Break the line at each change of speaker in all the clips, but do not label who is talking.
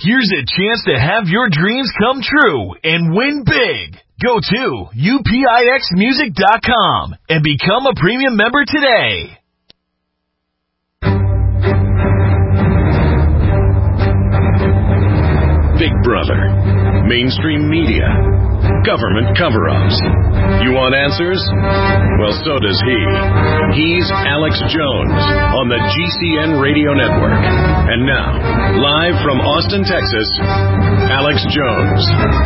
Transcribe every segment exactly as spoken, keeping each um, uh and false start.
Here's a chance to have your dreams come true and win big. Go to U P I X music dot com and become a premium member today.
Big Brother, mainstream media, government cover-ups. You want answers? Well, so does he. He's Alex Jones on the G C N Radio Network. And now, live from Austin, Texas, Alex Jones.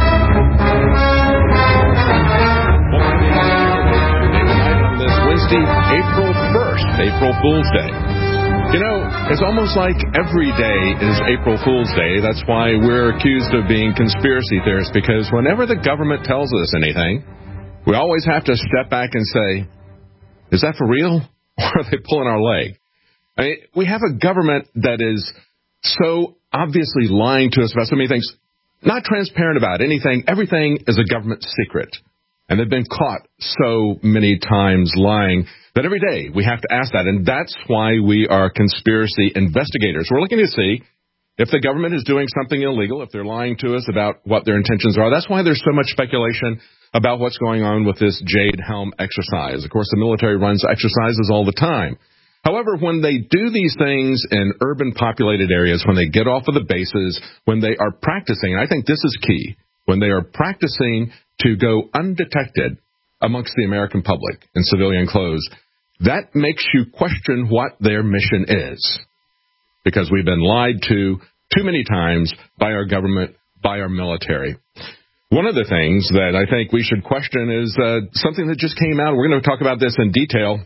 On this Wednesday, April first, April Fool's Day. You know, it's almost like every day is April Fool's Day. That's why we're accused of being conspiracy theorists, because whenever the government tells us anything, we always have to step back and say, is that for real? Or are they pulling our leg? I mean, we have a government that is so obviously lying to us about so many things, not transparent about anything. Everything is a government secret. And they've been caught so many times lying that every day we have to ask that. And that's why we are conspiracy investigators. We're looking to see if the government is doing something illegal, if they're lying to us about what their intentions are. That's why there's so much speculation about what's going on with this Jade Helm exercise. Of course, the military runs exercises all the time. However, when they do these things in urban populated areas, when they get off of the bases, when they are practicing, and I think this is key, when they are practicing to go undetected amongst the American public in civilian clothes, that makes you question what their mission is. Because we've been lied to too many times by our government, by our military. One of the things that I think we should question is uh, something that just came out. We're going to talk about this in detail.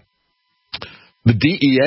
The D E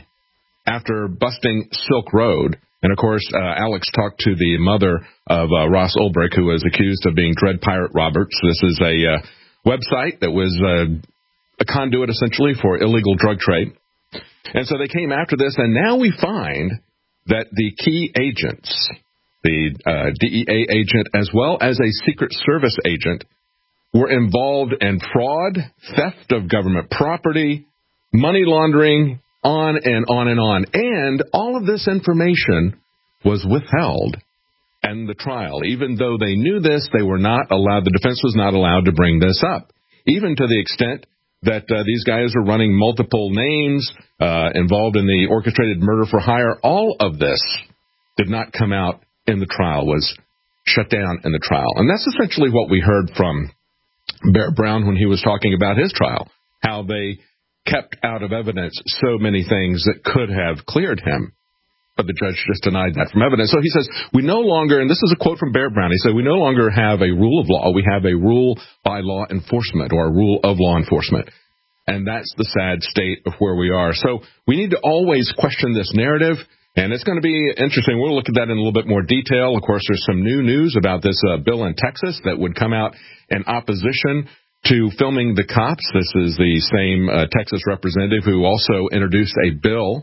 A, after busting Silk Road, and of course, uh, Alex talked to the mother of uh, Ross Ulbricht, who was accused of being Dread Pirate Roberts. This is a uh, website that was uh, a conduit, essentially, for illegal drug trade. And so they came after this, and now we find that the key agents, the uh, D E A agent as well as a Secret Service agent, were involved in fraud, theft of government property, money laundering, on and on and on. And all of this information was withheld in the trial. Even though they knew this, they were not allowed, the defense was not allowed to bring this up, even to the extent that uh, these guys are running multiple names, uh, involved in the orchestrated murder for hire. All of this did not come out in the trial, was shut down in the trial. And that's essentially what we heard from Barrett Brown when he was talking about his trial, how they kept out of evidence so many things that could have cleared him. But the judge just denied that from evidence. So he says, we no longer, and this is a quote from Barrett Brown, he said, we no longer have a rule of law. We have a rule by law enforcement, or a rule of law enforcement. And that's the sad state of where we are. So we need to always question this narrative, and it's going to be interesting. We'll look at that in a little bit more detail. Of course, there's some new news about this uh, bill in Texas that would come out in opposition to filming the cops. This is the same uh, Texas representative who also introduced a bill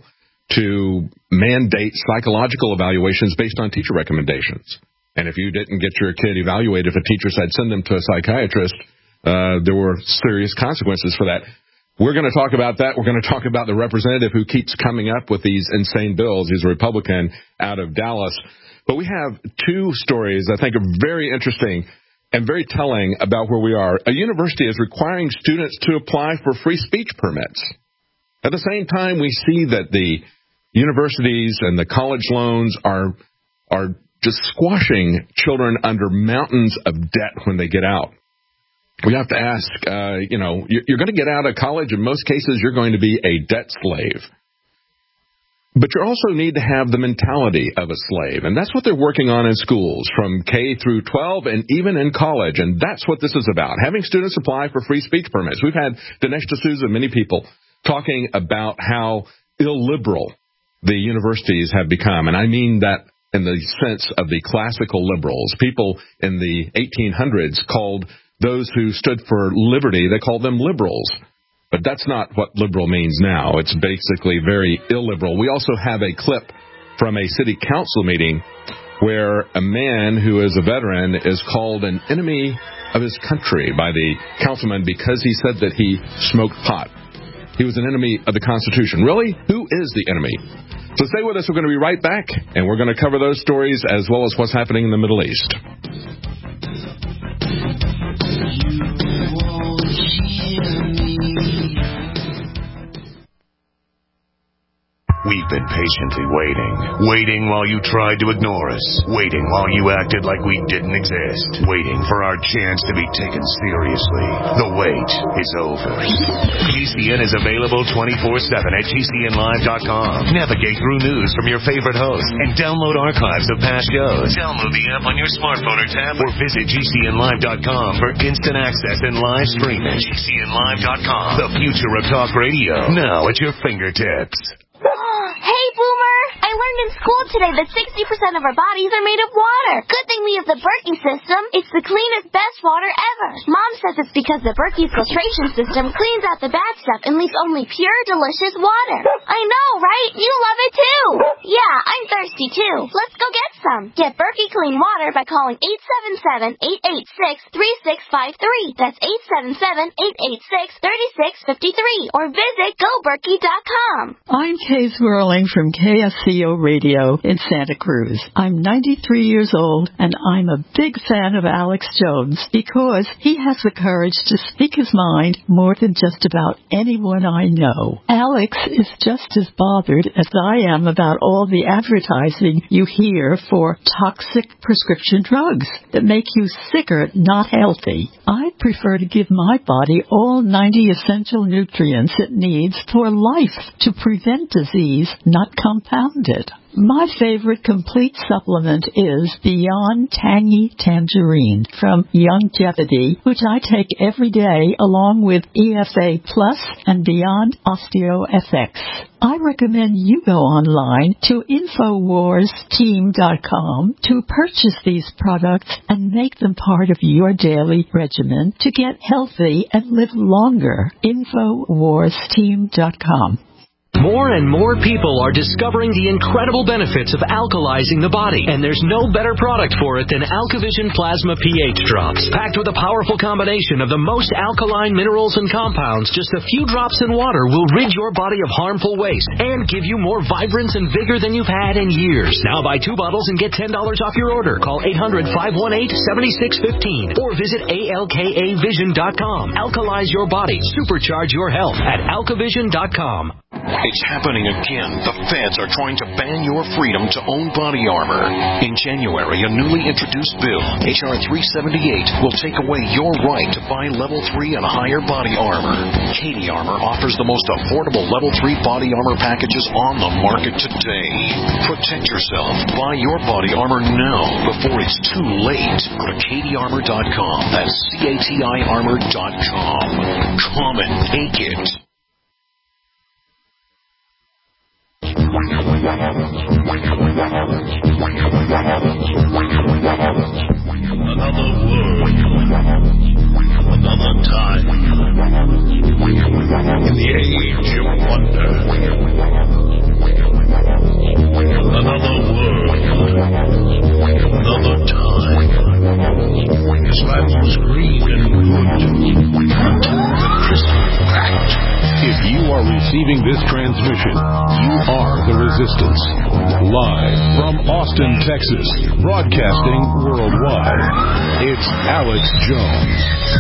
to mandate psychological evaluations based on teacher recommendations. And if you didn't get your kid evaluated, if a teacher said send them to a psychiatrist, uh, there were serious consequences for that. We're going to talk about that. We're going to talk about the representative who keeps coming up with these insane bills. He's a Republican out of Dallas. But we have two stories I think are very interesting and very telling about where we are. A university is requiring students to apply for free speech permits. At the same time, we see that the universities and the college loans are are just squashing children under mountains of debt when they get out. We have to ask, uh, you know, you're going to get out of college. In most cases, you're going to be a debt slave. But you also need to have the mentality of a slave. And that's what they're working on in schools from K through twelve and even in college. And that's what this is about, having students apply for free speech permits. We've had Dinesh D'Souza, many people, talking about how illiberal the universities have become. And I mean that in the sense of the classical liberals. People in the eighteen hundreds called those who stood for liberty, they called them liberals. But that's not what liberal means now. It's basically very illiberal. We also have a clip from a city council meeting where a man who is a veteran is called an enemy of his country by the councilman because he said that he smoked pot. He was an enemy of the Constitution. Really? Who is the enemy? So stay with us. We're going to be right back, and we're going to cover those stories as well as what's happening in the Middle East.
We've been patiently waiting. Waiting while you tried to ignore us. Waiting while you acted like we didn't exist. Waiting for our chance to be taken seriously. The wait is over. G C N is available twenty-four seven at G C N live dot com. Navigate through news from your favorite hosts and download archives of past shows. Download the app on your smartphone or tablet or visit G C N live dot com for instant access and live streaming. G C N live dot com. The future of talk radio. Now at your fingertips.
Hey, Boomer! I learned in school today that sixty percent of our bodies are made of water. Good thing we have the Berkey system. It's the cleanest, best water ever. Mom says it's because the Berkey filtration system cleans out the bad stuff and leaves only pure, delicious water. I know, right? You love it too. Yeah, I'm thirsty too. Let's go get some. Get Berkey clean water by calling eight seven seven, eight eight six, three six five three. That's eight seven seven, eight eight six, three six five three. Or visit go berkey dot com.
I'm Kay Swirling from K S C O Radio in Santa Cruz. I'm ninety-three years old, and I'm a big fan of Alex Jones because he has the courage to speak his mind more than just about anyone I know. Alex is just as bothered as I am about all the advertising you hear for toxic prescription drugs that make you sicker, not healthy. I prefer to give my body all ninety essential nutrients it needs for life to prevent disease, not compound it. My favorite complete supplement is Beyond Tangy Tangerine from Youngevity, which I take every day along with E F A Plus and Beyond Osteo F X. I recommend you go online to Infowars Team dot com to purchase these products and make them part of your daily regimen to get healthy and live longer. Infowars Team dot com.
More and more people are discovering the incredible benefits of alkalizing the body, and there's no better product for it than AlkaVision Plasma pH Drops. Packed with a powerful combination of the most alkaline minerals and compounds, just a few drops in water will rid your body of harmful waste and give you more vibrance and vigor than you've had in years. Now buy two bottles and get ten dollars off your order. Call eight hundred, five one eight, seven six one five or visit A L K A vision dot com. Alkalize your body. Supercharge your health at alka vision dot com.
It's happening again. The feds are trying to ban your freedom to own body armor. In January, a newly introduced bill, H R three seventy-eight, will take away your right to buy level three and higher body armor. Katie Armor offers the most affordable level three body armor packages on the market today. Protect yourself. Buy your body armor now before it's too late. Go to katie armor dot com. That's C A T I armor dot com. Come and take it.
Another world, another time, in the age of wonder. Another world, another time. This land was green and good until the crystal cracked.
If you are receiving this transmission, you are the Resistance. Live from Austin, Texas, broadcasting worldwide, it's Alex Jones.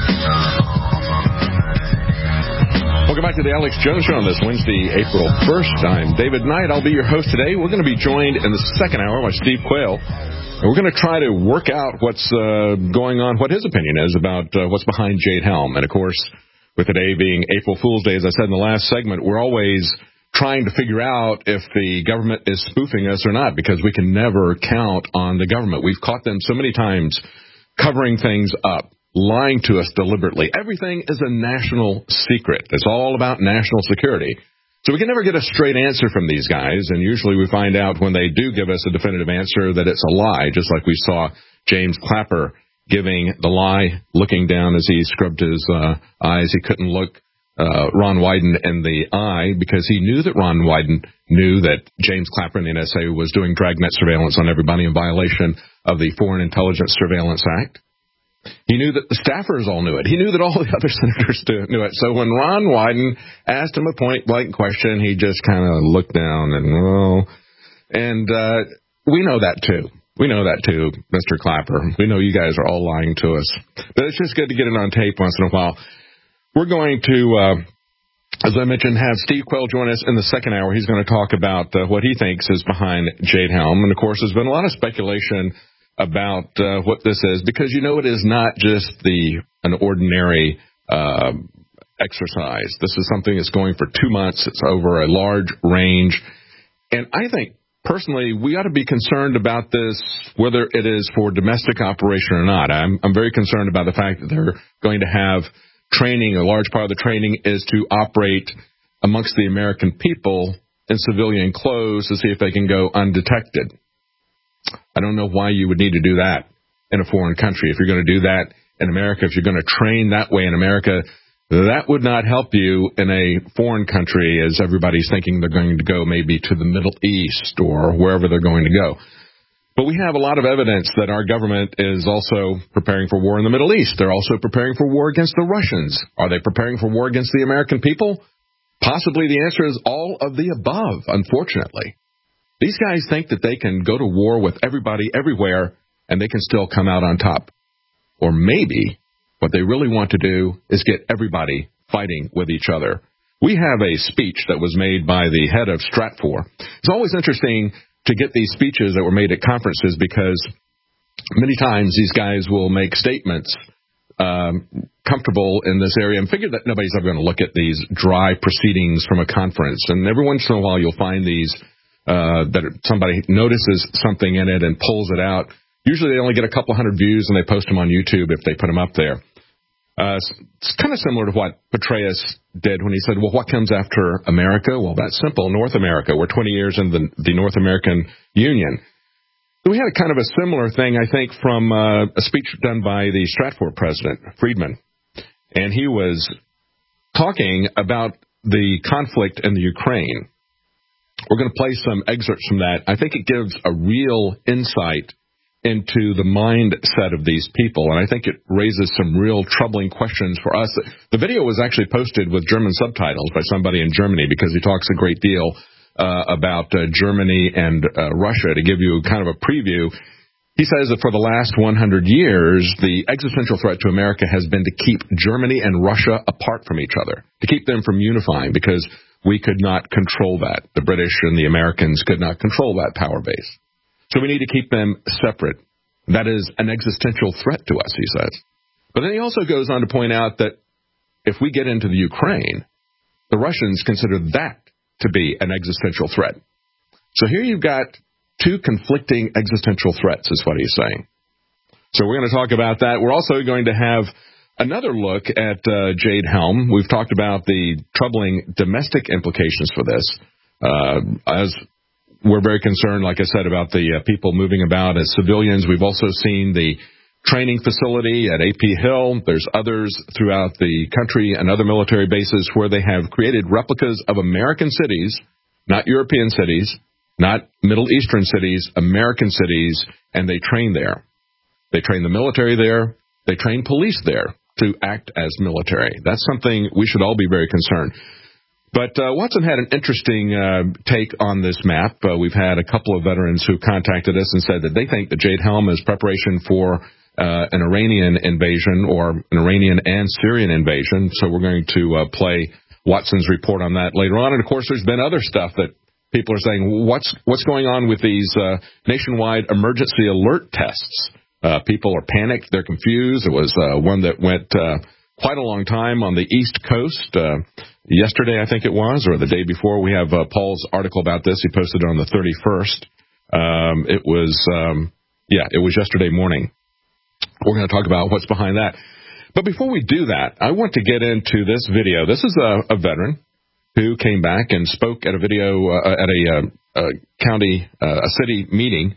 Welcome back to the Alex Jones Show on this Wednesday, April first. I'm David Knight. I'll be your host today. We're going to be joined in the second hour by Steve Quayle. And we're going to try to work out what's uh, going on, what his opinion is about uh, what's behind Jade Helm. And, of course, with today being April Fool's Day, as I said in the last segment, we're always trying to figure out if the government is spoofing us or not, because we can never count on the government. We've caught them so many times covering things up, lying to us deliberately. Everything is a national secret. It's all about national security. So we can never get a straight answer from these guys, and usually we find out when they do give us a definitive answer that it's a lie, just like we saw James Clapper giving the lie, looking down as he scrubbed his uh, eyes. He couldn't look uh, Ron Wyden in the eye because he knew that Ron Wyden knew that James Clapper in the N S A was doing dragnet surveillance on everybody in violation of the Foreign Intelligence Surveillance Act. He knew that the staffers all knew it. He knew that all the other senators knew it. So when Ron Wyden asked him a point-blank question, he just kind of looked down and, well, and uh, we know that, too. We know that, too, Mister Clapper. We know you guys are all lying to us. But it's just good to get it on tape once in a while. We're going to, uh, as I mentioned, have Steve Quayle join us in the second hour. He's going to talk about uh, what he thinks is behind Jade Helm. And, of course, there's been a lot of speculation about uh, what this is, because you know it is not just the an ordinary uh, exercise. This is something that's going for two months. It's over a large range. And I think, personally, we ought to be concerned about this, whether it is for domestic operation or not. I'm, I'm very concerned about the fact that they're going to have training. A large part of the training is to operate amongst the American people in civilian clothes to see if they can go undetected. I don't know why you would need to do that in a foreign country. If you're going to do that in America, if you're going to train that way in America, that would not help you in a foreign country, as everybody's thinking they're going to go maybe to the Middle East or wherever they're going to go. But we have a lot of evidence that our government is also preparing for war in the Middle East. They're also preparing for war against the Russians. Are they preparing for war against the American people? Possibly the answer is all of the above, unfortunately. These guys think that they can go to war with everybody everywhere and they can still come out on top. Or maybe what they really want to do is get everybody fighting with each other. We have a speech that was made by the head of Stratfor. It's always interesting to get these speeches that were made at conferences, because many times these guys will make statements um, comfortable in this area and figure that nobody's ever going to look at these dry proceedings from a conference. And every once in a while you'll find these uh, that somebody notices something in it and pulls it out. Usually they only get a couple hundred views and they post them on YouTube if they put them up there. Uh, it's kind of similar to what Petraeus did when he said, well, what comes after America? Well, that's simple. North America. We're twenty years into the, the North American Union. So we had a kind of a similar thing, I think, from uh, a speech done by the Stratfor president, Friedman. And he was talking about the conflict in the Ukraine. We're going to play some excerpts from that. I think it gives a real insight into the mindset of these people, and I think it raises some real troubling questions for us. The video was actually posted with German subtitles by somebody in Germany, because he talks a great deal uh, about uh, Germany and uh, Russia. To give you kind of a preview, he says that for the last one hundred years, the existential threat to America has been to keep Germany and Russia apart from each other, to keep them from unifying, because we could not control that. The British and the Americans could not control that power base. So we need to keep them separate. That is an existential threat to us, he says. But then he also goes on to point out that if we get into the Ukraine, the Russians consider that to be an existential threat. So here you've got two conflicting existential threats, is what he's saying. So we're going to talk about that. We're also going to have another look at uh, Jade Helm. We've talked about the troubling domestic implications for this. Uh, as We're very concerned, like I said, about the uh, people moving about as civilians. We've also seen the training facility at A P Hill. There's others throughout the country and other military bases where they have created replicas of American cities, not European cities, not Middle Eastern cities, American cities, and they train there. They train the military there. They train police there to act as military. That's something we should all be very concerned. But uh, Watson had an interesting uh, take on this map. Uh, we've had a couple of veterans who contacted us and said that they think that Jade Helm is preparation for uh, an Iranian invasion, or an Iranian and Syrian invasion. So we're going to uh, play Watson's report on that later on. And, of course, there's been other stuff that people are saying, what's what's going on with these uh, nationwide emergency alert tests? Uh, people are panicked. They're confused. There was uh, one that went uh, quite a long time on the East Coast. Uh, yesterday, I think it was, or the day before. We have uh, Paul's article about this. He posted it on the thirty-first. Um, it was, um, yeah, it was yesterday morning. We're going to talk about what's behind that. But before we do that, I want to get into this video. This is a, a veteran who came back and spoke at a video, uh, at a, uh, a county, uh, a city meeting.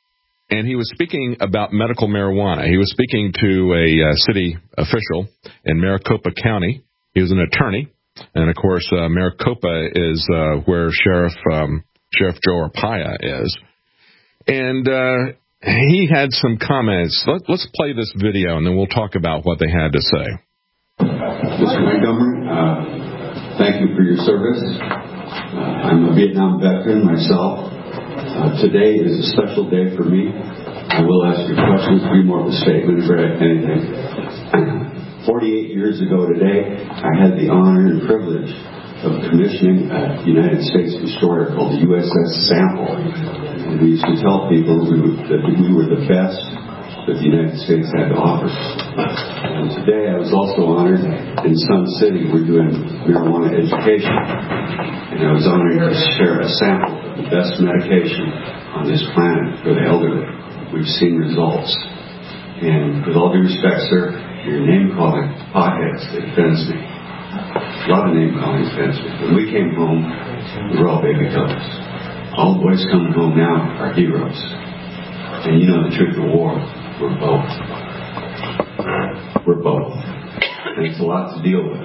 And he was speaking about medical marijuana. He was speaking to a uh, city official in Maricopa County. He was an attorney. And, of course, uh, Maricopa is uh, where Sheriff um, Sheriff Joe Arpaia is. And uh, he had some comments. Let, let's play this video, and then we'll talk about what they had to say.
Mister Montgomery, uh, thank you for your service. Uh, I'm a Vietnam veteran myself. Uh, today is a special day for me. I will ask you questions, be more of a statement or anything. forty-eight years ago today, I had the honor and privilege of commissioning a United States destroyer called the U S S Sample. And we used to tell people we were, that we were the best that the United States had to offer. And today I was also honored in Sun City. We're doing marijuana education. And I was honored to share a sample of the best medication on this planet for the elderly. We've seen results. And with all due respect, sir, your name-calling potheads, it offends me. A lot of name-calling offends me. When we came home, we were all baby killers. All the boys coming home now are heroes. And you know the truth of war. We're both. We're both. And it's a lot to deal with.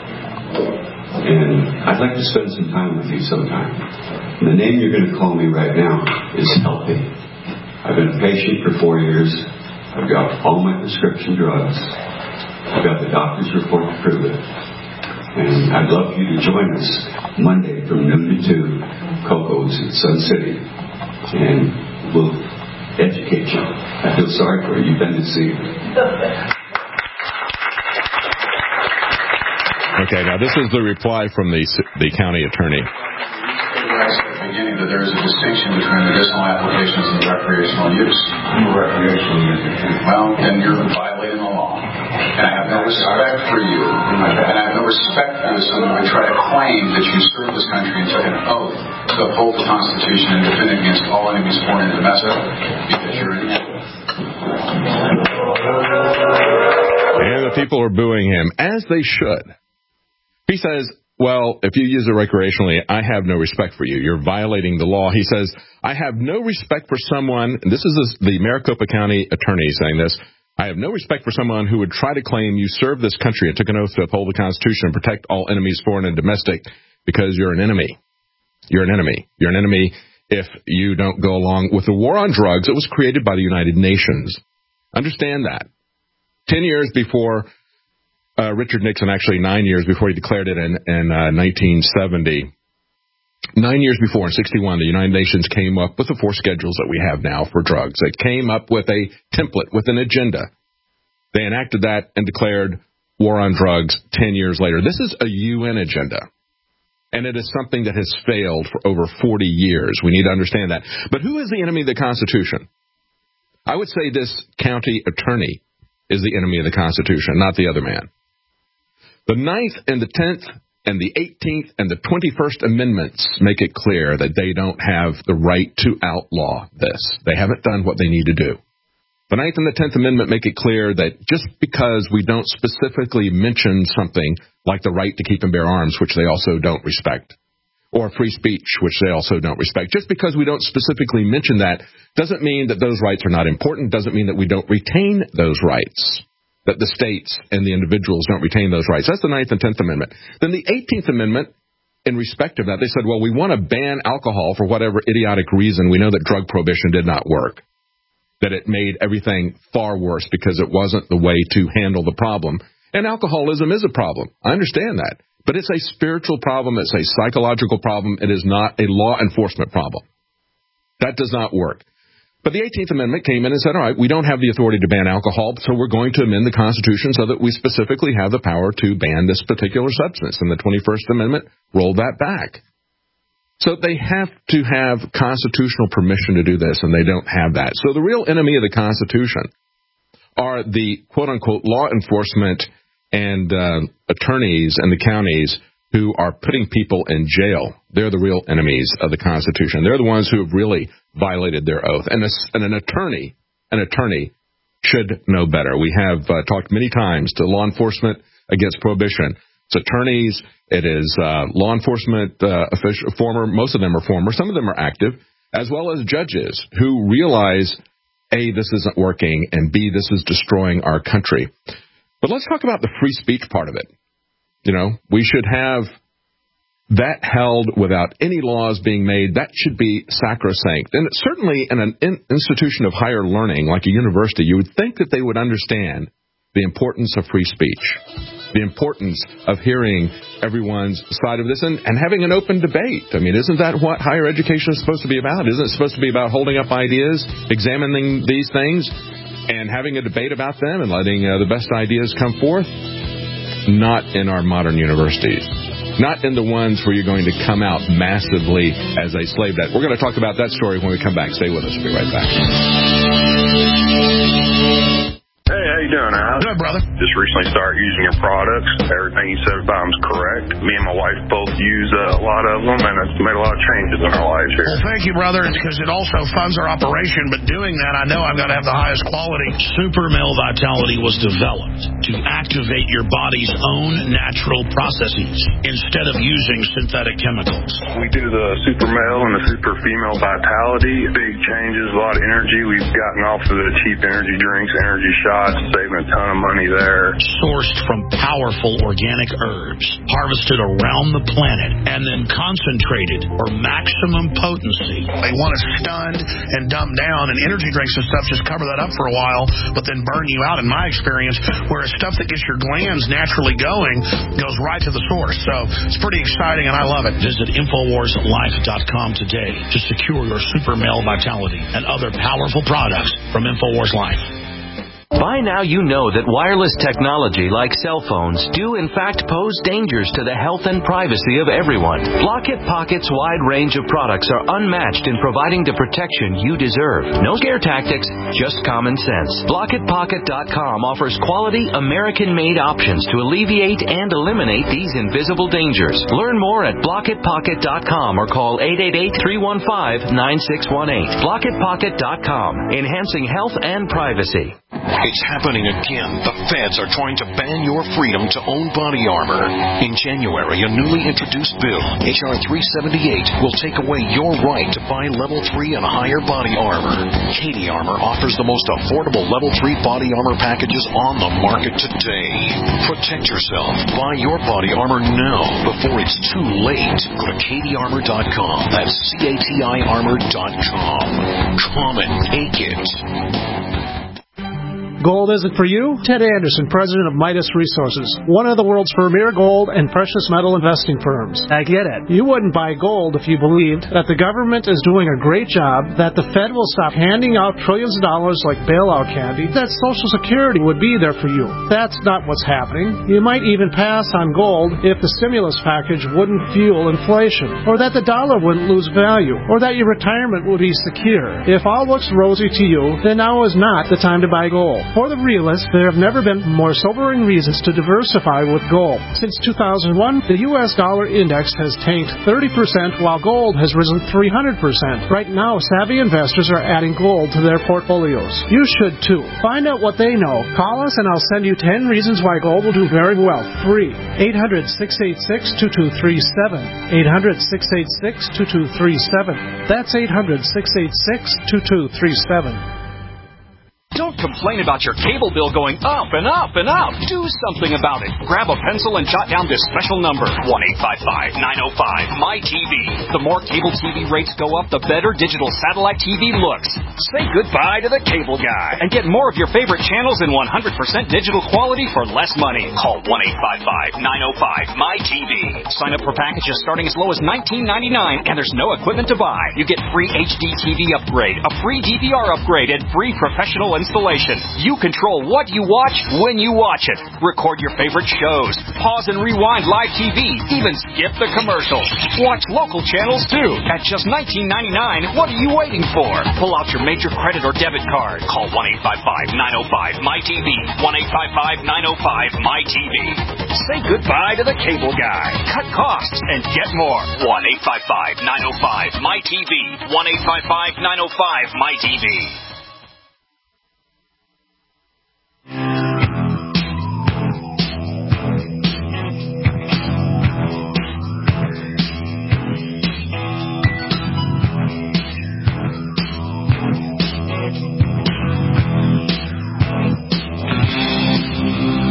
And I'd like to spend some time with you sometime. And the name you're going to call me right now is Healthy. I've been a patient for four years. I've got all my prescription drugs. I've got the doctor's report to prove it. And I'd love for you to join us Monday from noon to two, Coco's in Sun City. And we'll educate you. I feel sorry for you. You've been deceived.
Okay, now this is the reply from the the county attorney.
Beginning that there is a distinction between medicinal applications and recreational use.
Recreational use.
Well, then you're violating the law. And I have no respect for you. And I have no respect for you, someone who would try to claim that you served this country and took an oath to uphold the Constitution and defend it against all enemies, foreign and domestic, because you're an enemy.
And the people are booing him, as they should. He says, well, if you use it recreationally, I have no respect for you. You're violating the law. He says, I have no respect for someone, and this is the Maricopa County attorney saying this, I have no respect for someone who would try to claim you served this country and took an oath to uphold the Constitution and protect all enemies, foreign and domestic, because you're an enemy. You're an enemy. You're an enemy if you don't go along with the war on drugs that was created by the United Nations. Understand that. Ten years before uh, Richard Nixon, actually nine years before he declared it in, in uh, nineteen seventy, nine years before, in sixty-one, the United Nations came up with the four schedules that we have now for drugs. They came up with a template, with an agenda. They enacted that and declared war on drugs ten years later. This is a U N agenda. And it is something that has failed for over forty years. We need to understand that. But who is the enemy of the Constitution? I would say this county attorney is the enemy of the Constitution, not the other man. The ninth and the tenth and the eighteenth and the twenty-first Amendments make it clear that they don't have the right to outlaw this. They haven't done what they need to do. The ninth and the tenth Amendment make it clear that just because we don't specifically mention something like the right to keep and bear arms, which they also don't respect, or free speech, which they also don't respect, just because we don't specifically mention that doesn't mean that those rights are not important, doesn't mean that we don't retain those rights, that the states and the individuals don't retain those rights. That's the ninth and tenth Amendment. Then the eighteenth Amendment, in respect of that, they said, well, we want to ban alcohol for whatever idiotic reason. We know that drug prohibition did not work, that it made everything far worse because it wasn't the way to handle the problem. And alcoholism is a problem. I understand that. But it's a spiritual problem. It's a psychological problem. It is not a law enforcement problem. That does not work. But the eighteenth Amendment came in and said, all right, we don't have the authority to ban alcohol, so we're going to amend the Constitution so that we specifically have the power to ban this particular substance. And the twenty-first Amendment rolled that back. So they have to have constitutional permission to do this, and they don't have that. So the real enemy of the Constitution are the quote-unquote law enforcement and uh, attorneys in the counties who are putting people in jail. They're the real enemies of the Constitution. They're the ones who have really violated their oath. And, a, and an attorney, an attorney should know better. We have uh, talked many times to law enforcement against prohibition. It's attorneys, it is uh, law enforcement uh, official, former, most of them are former, some of them are active, as well as judges who realize, A, this isn't working, and B, this is destroying our country. But let's talk about the free speech part of it. You know, we should have that held without any laws being made, that should be sacrosanct. And certainly in an in- institution of higher learning, like a university, you would think that they would understand the importance of free speech, the importance of hearing everyone's side of this and, and having an open debate. I mean, isn't that what higher education is supposed to be about? Isn't it supposed to be about holding up ideas, examining these things, and having a debate about them and letting uh, the best ideas come forth? Not in our modern universities. Not in the ones where you're going to come out massively as a slave net. We're going to talk about that story when we come back. Stay with us. We'll be right back.
Hey, how you doing, Al?
Good, brother.
Just recently started using your products. Everything you said about them is correct. Me and my wife both use uh, a lot of them, and it's made a lot of changes in our lives here.
Well, thank you, brother. It's because it also funds our operation, but doing that, I know I've got to have the highest quality. Super Male Vitality was developed to activate your body's own natural processes instead of using synthetic chemicals.
We do the Super Male and the Super Female Vitality. Big changes, a lot of energy. We've gotten off of the cheap energy drinks, energy shots, saving a ton of money there.
Sourced from powerful organic herbs, harvested around the planet, and then concentrated for maximum potency. They want us stunned and dumbed down, and energy drinks and stuff just cover that up for a while, but then burn you out, in my experience, whereas stuff that gets your glands naturally going goes right to the source. So it's pretty exciting, and I love it. Visit Infowars Life dot com today to secure your Super Male Vitality and other powerful products from Infowars Life.
By now you know that wireless technology like cell phones do in fact pose dangers to the health and privacy of everyone. Blockit Pocket's wide range of products are unmatched in providing the protection you deserve. No scare tactics, just common sense. Blockit Pocket dot com offers quality American-made options to alleviate and eliminate these invisible dangers. Learn more at Blockit Pocket dot com or call eight eight eight, three one five, nine six one eight. Blockit Pocket dot com, enhancing health and privacy.
It's happening again. The feds are trying to ban your freedom to own body armor. In January, a newly introduced bill, H R three seventy-eight, will take away your right to buy level three and higher body armor. Katie Armor offers the most affordable level three body armor packages on the market today. Protect yourself. Buy your body armor now before it's too late. Go to Katie Armor dot com. That's C A T I Armor dot com. Come and take it.
Gold isn't for you? Ted Anderson, president of Midas Resources, one of the world's premier gold and precious metal investing firms. I get it. You wouldn't buy gold if you believed that the government is doing a great job, that the Fed will stop handing out trillions of dollars like bailout candy, that Social Security would be there for you. That's not what's happening. You might even pass on gold if the stimulus package wouldn't fuel inflation, or that the dollar wouldn't lose value, or that your retirement would be secure. If all looks rosy to you, then now is not the time to buy gold. For the realists, there have never been more sobering reasons to diversify with gold. Since two thousand one, the U S dollar index has tanked thirty percent while gold has risen three hundred percent. Right now, savvy investors are adding gold to their portfolios. You should too. Find out what they know. Call us and I'll send you ten reasons why gold will do very well. Free. eight hundred, six eight six, two two three seven. eight hundred, six eight six, two two three seven. That's eight hundred, six eight six, two two three seven.
Don't complain about your cable bill going up and up and up. Do something about it. Grab a pencil and jot down this special number, one eight five five, nine oh five, M Y T V. The more cable T V rates go up, the better digital satellite T V looks. Say goodbye to the cable guy and get more of your favorite channels in one hundred percent digital quality for less money. Call one eight five five, nine oh five, M Y T V. Sign up for packages starting as low as nineteen ninety-nine, and there's no equipment to buy. You get free H D T V upgrade, a free D V R upgrade, and free professional installation. You control what you watch when you watch it. Record your favorite shows. Pause and rewind live T V. Even skip the commercials. Watch local channels too. At just nineteen ninety-nine, what are you waiting for? Pull out your major credit or debit card. Call one eight five five, nine oh five, M Y T V. one eight five five, nine oh five, M Y T V. Say goodbye to the cable guy. Cut costs and get more. one eight five five, nine oh five, M Y T V. one eight five five, nine oh five, M Y T V.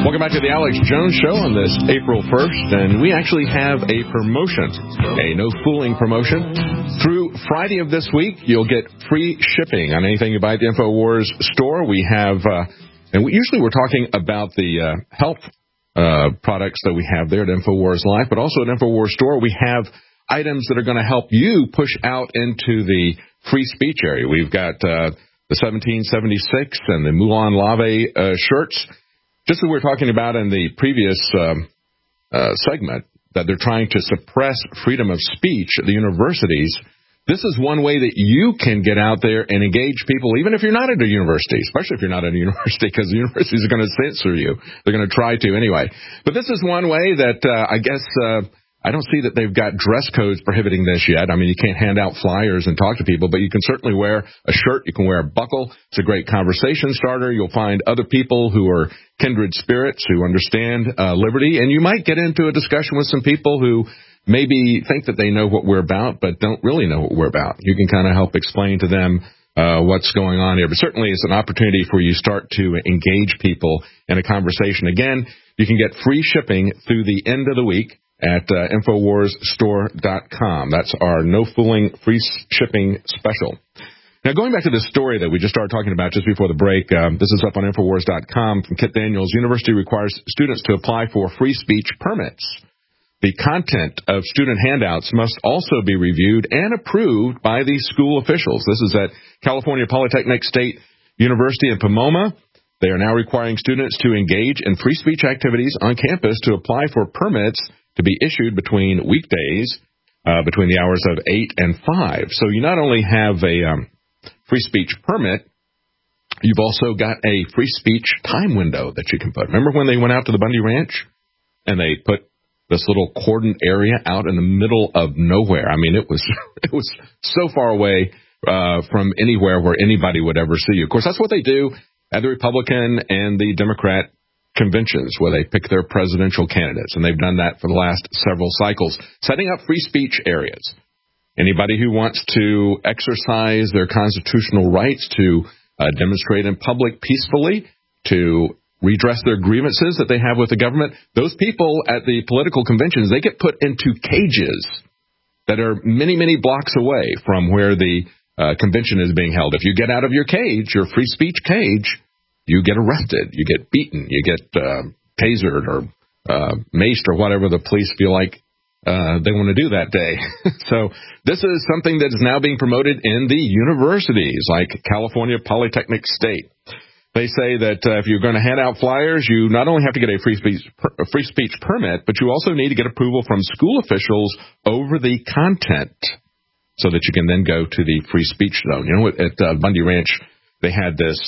Welcome back to the Alex Jones Show on this April first, and we actually have a promotion, a no-fooling promotion. Through Friday of this week, you'll get free shipping on anything you buy at the InfoWars store. We have, uh, and we, usually we're talking about the uh, health uh, products that we have there at InfoWars Live, but also at InfoWars Store, we have items that are going to help you push out into the free speech area. We've got uh, the seventeen seventy-six and the Moulin Lave uh, shirts. Just as we were talking about in the previous um, uh, segment, that they're trying to suppress freedom of speech at the universities, this is one way that you can get out there and engage people, even if you're not at a university, especially if you're not at a university, because the universities are going to censor you. They're going to try to anyway. But this is one way that uh, I guess uh, I don't see that they've got dress codes prohibiting this yet. I mean, you can't hand out flyers and talk to people, but you can certainly wear a shirt. You can wear a buckle. It's a great conversation starter. You'll find other people who are kindred spirits who understand uh, liberty, and you might get into a discussion with some people who maybe think that they know what we're about, but don't really know what we're about. You can kind of help explain to them uh, what's going on here. But certainly it's an opportunity for you to start to engage people in a conversation. Again, you can get free shipping through the end of the week at uh, Infowars Store dot com. That's our no-fooling free shipping special. Now, going back to this story that we just started talking about just before the break, um, this is up on Infowars dot com from Kit Daniels. University requires students to apply for free speech permits. The content of student handouts must also be reviewed and approved by the school officials. This is at California Polytechnic State University in Pomona. They are now requiring students to engage in free speech activities on campus to apply for permits to be issued between weekdays, uh, between the hours of eight and five. So you not only have a um, free speech permit, you've also got a free speech time window that you can put. Remember when they went out to the Bundy Ranch and they put this little cordoned area out in the middle of nowhere? I mean, it was it was so far away uh, from anywhere where anybody would ever see you. Of course, that's what they do at the Republican and the Democrat conventions, where they pick their presidential candidates, and they've done that for the last several cycles, setting up free speech areas. Anybody who wants to exercise their constitutional rights to uh, demonstrate in public peacefully, to redress their grievances that they have with the government, those people at the political conventions, they get put into cages that are many, many blocks away from where the uh, convention is being held. If you get out of your cage, your free speech cage, you get arrested, you get beaten, you get uh, tasered or uh, maced or whatever the police feel like uh, they want to do that day. So this is something that is now being promoted in the universities like California Polytechnic State. They say that uh, if you're going to hand out flyers, you not only have to get a free speech, per, a free speech permit, but you also need to get approval from school officials over the content so that you can then go to the free speech zone. You know, at uh, Bundy Ranch, they had this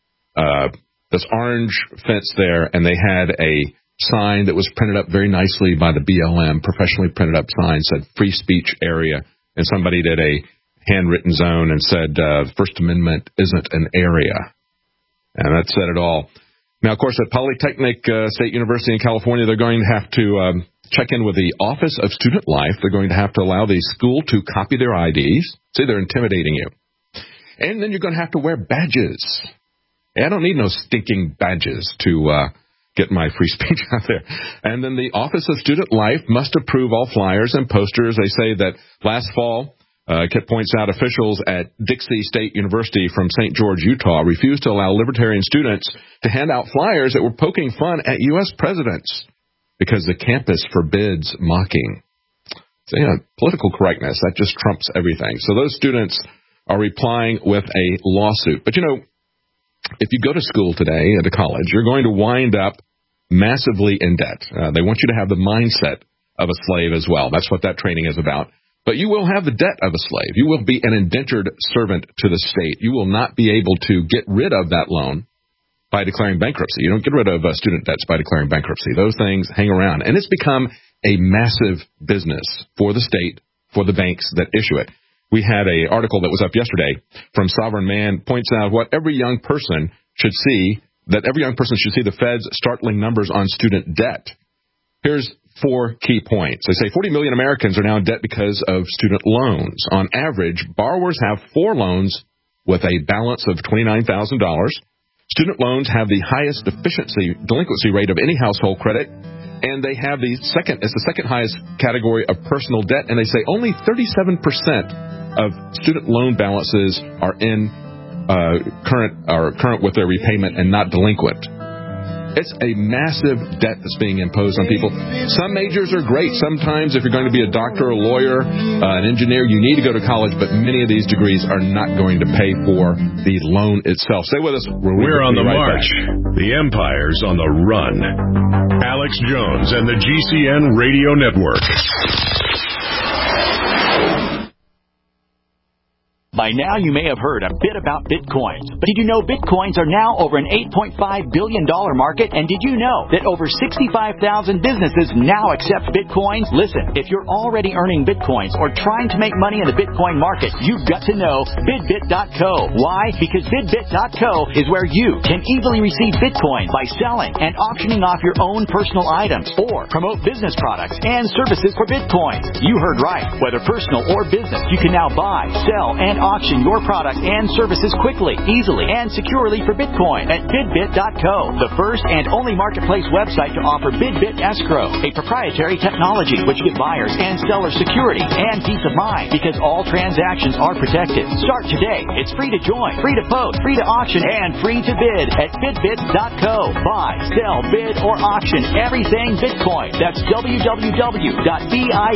Uh, this orange fence there, and they had a sign that was printed up very nicely by the B L M, professionally printed up sign, said free speech area, and somebody did a handwritten zone and said uh, First Amendment isn't an area. And that said it all. Now, of course, at Polytechnic uh, State University in California, they're going to have to um, check in with the Office of Student Life. They're going to have to allow the school to copy their I Ds. See, they're intimidating you. And then you're going to have to wear badges. I don't need no stinking badges to uh, get my free speech out there. And then the Office of Student Life must approve all flyers and posters. They say that last fall, uh, Kit points out, officials at Dixie State University from Saint George, Utah, refused to allow libertarian students to hand out flyers that were poking fun at U S presidents because the campus forbids mocking. So, yeah, political correctness, that just trumps everything. So those students are replying with a lawsuit. But, you know, if you go to school today at a college, you're going to wind up massively in debt. Uh, they want you to have the mindset of a slave as well. That's what that training is about. But you will have the debt of a slave. You will be an indentured servant to the state. You will not be able to get rid of that loan by declaring bankruptcy. You don't get rid of uh, student debts by declaring bankruptcy. Those things hang around. And it's become a massive business for the state, for the banks that issue it. We had an article that was up yesterday from Sovereign Man, points out what every young person should see, that every young person should see the Fed's startling numbers on student debt. Here's four key points. They say forty million Americans are now in debt because of student loans. On average, borrowers have four loans with a balance of twenty-nine thousand dollars. Student loans have the highest efficiency delinquency rate of any household credit, and they have the second, it's the second highest category of personal debt, and they say only thirty-seven percent of student loan balances are in uh, current or current with their repayment and not delinquent. It's a massive debt that's being imposed on people. Some majors are great. Sometimes if you're going to be a doctor, a lawyer, uh, an engineer, you need to go to college, but many of these degrees are not going to pay for the loan itself. Stay with us. We're,
We're on the
right
march.
Back.
The empire's on the run. Alex Jones and the G C N Radio Network.
By now, you may have heard a bit about Bitcoins. But did you know Bitcoins are now over an eight point five billion dollars market? And did you know that over sixty-five thousand businesses now accept Bitcoins? Listen, if you're already earning Bitcoins or trying to make money in the Bitcoin market, you've got to know Bidbit dot co. Why? Because Bidbit dot co is where you can easily receive Bitcoin by selling and auctioning off your own personal items or promote business products and services for Bitcoin. You heard right. Whether personal or business, you can now buy, sell, and auction your product and services quickly, easily, and securely for Bitcoin at Bidbit dot co, the first and only marketplace website to offer Bidbit Escrow, a proprietary technology which gives buyers and sellers security and peace of mind because all transactions are protected. Start today. It's free to join, free to post, free to auction, and free to bid at Bidbit dot co. Buy, sell, bid, or auction everything Bitcoin. That's w w w dot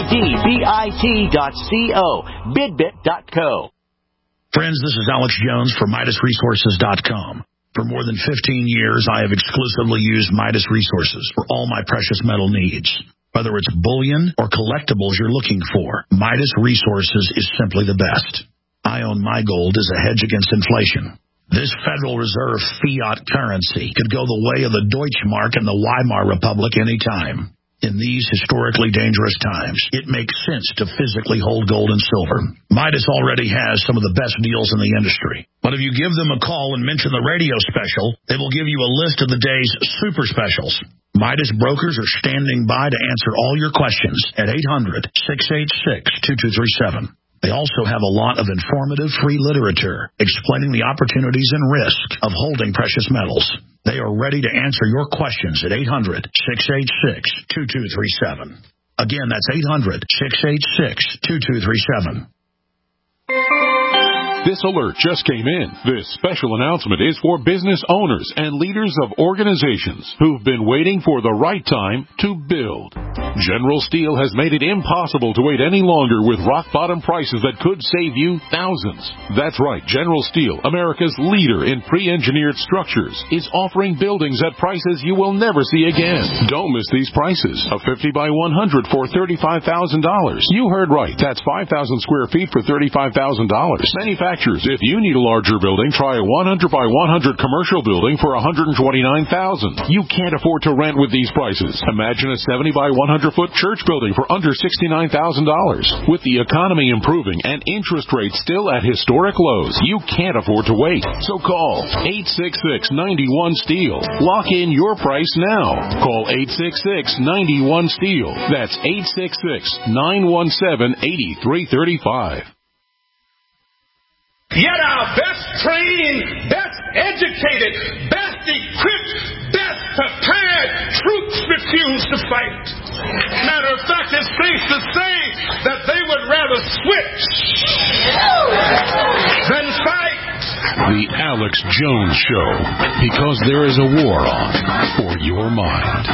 bidbit dot co. Bidbit dot co.
Friends, this is Alex Jones for Midas Resources dot com. For more than fifteen years, I have exclusively used Midas Resources for all my precious metal needs. Whether it's bullion or collectibles you're looking for, Midas Resources is simply the best. I own my gold as a hedge against inflation. This Federal Reserve fiat currency could go the way of the Deutschmark and the Weimar Republic anytime. In these historically dangerous times, it makes sense to physically hold gold and silver. Midas already has some of the best deals in the industry. But if you give them a call and mention the radio special, they will give you a list of the day's super specials. Midas brokers are standing by to answer all your questions at eight hundred, six eight six, two two three seven. They also have a lot of informative free literature explaining the opportunities and risk of holding precious metals. They are ready to answer your questions at eight hundred, six eight six, two two three seven. Again, that's eight hundred, six eight six, two two three seven.
This alert just came in. This special announcement is for business owners and leaders of organizations who've been waiting for the right time to build. General Steel has made it impossible to wait any longer with rock-bottom prices that could save you thousands. That's right. General Steel, America's leader in pre-engineered structures, is offering buildings at prices you will never see again. Don't miss these prices. A fifty by one hundred for thirty-five thousand dollars. You heard right. That's five thousand square feet for thirty-five thousand dollars. Manufacturers, if you need a larger building, try a one hundred by one hundred commercial building for one hundred twenty-nine thousand dollars. You can't afford to rent with these prices. Imagine a seventy by one hundred foot church building for under sixty-nine thousand dollars. With the economy improving and interest rates still at historic lows, you can't afford to wait. So call eight six six, nine one, STEEL. Lock in your price now. Call eight six six, nine one, STEEL. That's eight six six, nine one seven, eight three three five.
Yet our best trained, best educated, best equipped, best prepared troops refuse to fight. Matter of fact, it's safe to say that they would rather switch than fight.
The Alex Jones Show, because there is a war on for your mind.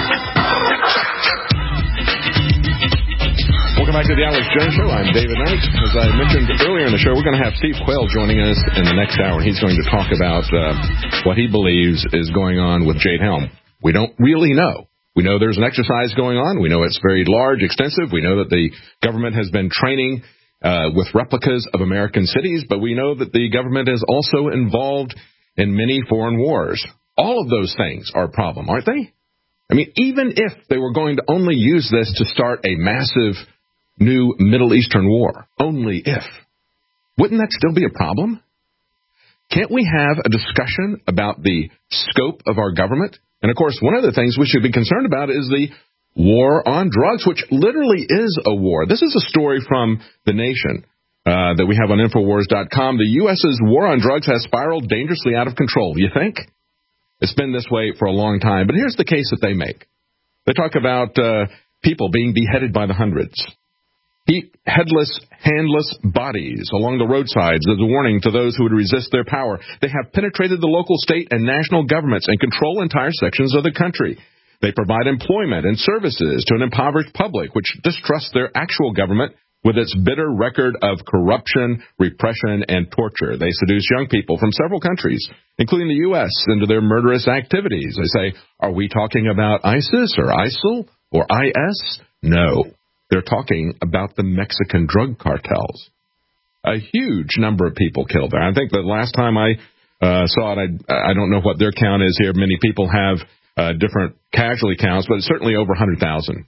Welcome back to the Alex Jones Show. I'm David Knight. As I mentioned earlier in the show, we're going to have Steve Quayle joining us in the next hour. He's going to talk about uh, what he believes is going on with Jade Helm. We don't really know. We know there's an exercise going on. We know it's very large, extensive. We know that the government has been training uh, with replicas of American cities, but we know that the government is also involved in many foreign wars. All of those things are a problem, aren't they? I mean, even if they were going to only use this to start a massive new Middle Eastern war, only if, wouldn't that still be a problem? Can't we have a discussion about the scope of our government? And, of course, one of the things we should be concerned about is the war on drugs, which literally is a war. This is a story from The Nation uh, that we have on Infowars dot com. The U S's war on drugs has spiraled dangerously out of control. You think? It's been this way for a long time. But here's the case that they make. They talk about uh, people being beheaded by the hundreds. Heap headless, handless bodies along the roadsides as a warning to those who would resist their power. They have penetrated the local, state, and national governments and control entire sections of the country. They provide employment and services to an impoverished public, which distrusts their actual government with its bitter record of corruption, repression, and torture. They seduce young people from several countries, including the U S, into their murderous activities. They say, are we talking about ISIS or ISIL or I S? No. They're talking about the Mexican drug cartels. A huge number of people killed there. I think the last time I uh, saw it, I, I don't know what their count is here. Many people have uh, different casualty counts, but it's certainly over one hundred thousand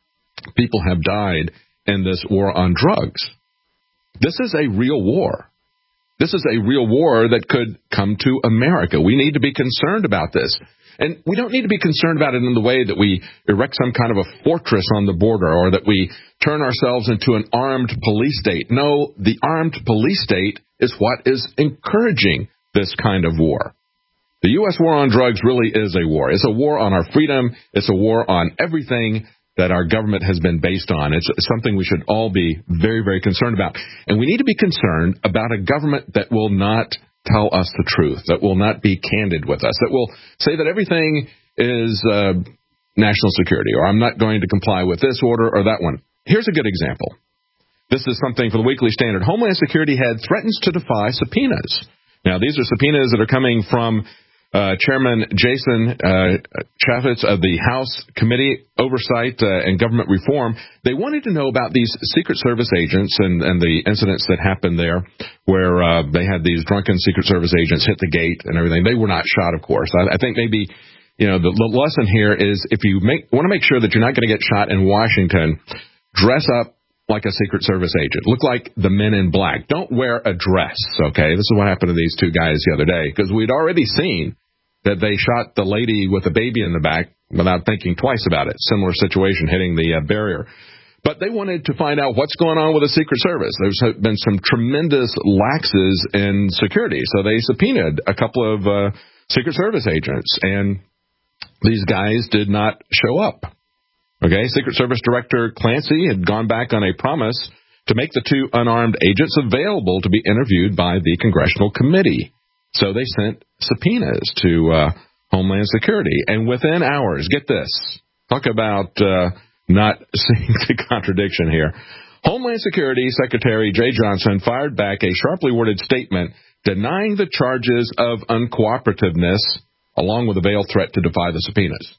people have died in this war on drugs. This is a real war. This is a real war that could come to America. We need to be concerned about this. And we don't need to be concerned about it in the way that we erect some kind of a fortress on the border or that we turn ourselves into an armed police state. No, the armed police state is what is encouraging this kind of war. The U S war on drugs really is a war. It's a war on our freedom. It's a war on everything that our government has been based on. It's something we should all be very, very concerned about. And we need to be concerned about a government that will not tell us the truth, that will not be candid with us, that will say that everything is uh, national security, or I'm not going to comply with this order or that one. Here's a good example. This is something for the Weekly Standard. Homeland Security head threatens to defy subpoenas. Now, these are subpoenas that are coming from uh, Chairman Jason uh, Chaffetz of the House Committee Oversight uh, and Government Reform. They wanted to know about these Secret Service agents and, and the incidents that happened there where uh, they had these drunken Secret Service agents hit the gate and everything. They were not shot, of course. I, I think maybe, you know, the, the lesson here is if you make, want to make sure that you're not going to get shot in Washington, dress up like a Secret Service agent. Look like the Men in Black. Don't wear a dress, okay? This is what happened to these two guys the other day, because we'd already seen that they shot the lady with the baby in the back without thinking twice about it. Similar situation, hitting the uh, barrier. But they wanted to find out what's going on with the Secret Service. There's been some tremendous laxes in security, so they subpoenaed a couple of uh, Secret Service agents, and these guys did not show up. Okay, Secret Service Director Clancy had gone back on a promise to make the two unarmed agents available to be interviewed by the Congressional Committee. So they sent subpoenas to uh, Homeland Security. And within hours, get this, talk about uh, not seeing the contradiction here. Homeland Security Secretary Jay Johnson fired back a sharply worded statement denying the charges of uncooperativeness, along with a veiled threat to defy the subpoenas.